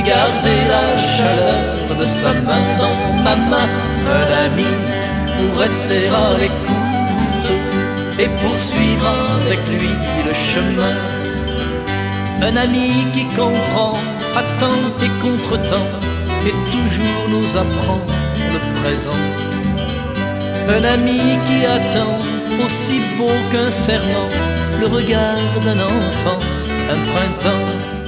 garder la chaleur de sa main dans ma main. Un ami pour rester à l'écoute et poursuivre avec lui le chemin. Un ami qui comprend à temps et contre-temps et toujours nous apprend le présent. Un ami qui attend, aussi beau qu'un serment, le regard d'un enfant, un printemps